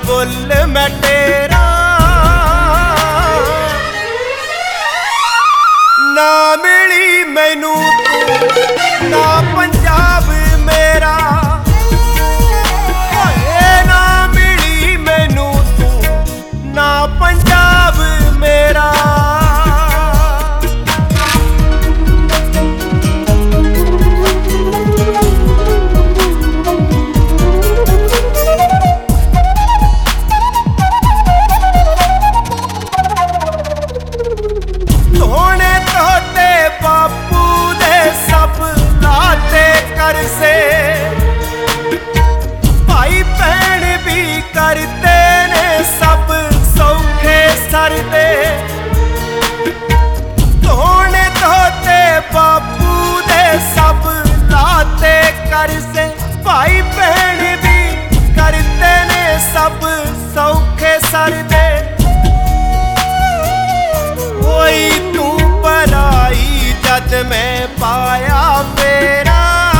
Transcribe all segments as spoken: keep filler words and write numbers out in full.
Bull मैं तेरा। ना मिली मैनू तू ना पंजाब मेरा, ना मिली मैनू तू ना पंजाब मेरा। से भाई भैन भी करते ने सब सौखे सर दे। धोने धोते बापू दे सब लाते कर से, भाई भैन भी करते ने सब सौखे सर दे। कोई तू पराई जद मैं पाया मेरा,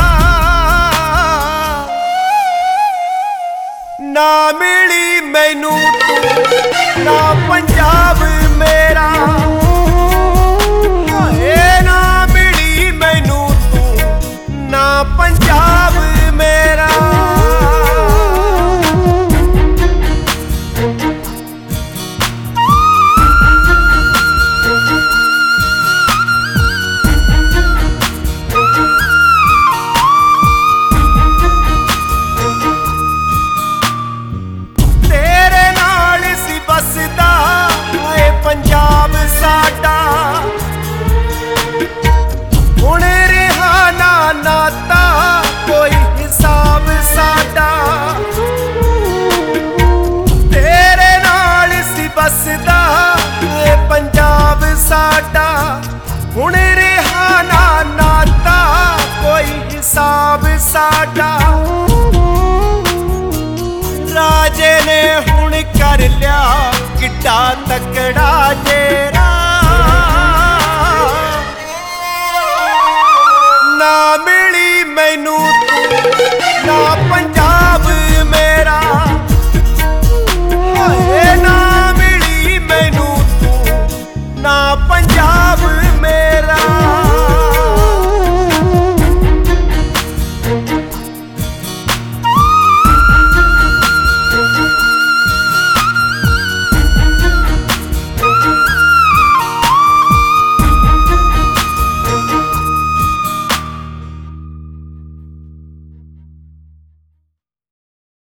ना मिली मैनू तू ना पंजाब मेरा। ना मिली मैनू तू ना पंजाब मेरा। पंजाब साडा हुण रिहा ना नाता कोई हिसाब साडा। तेरे नाल सी बसदा ए पंजाब साडा, हुण रिहा ना नाता कोई हिसाब साडा। राजे ने हुण कर लिया किड्डा तकड़ा जेरा,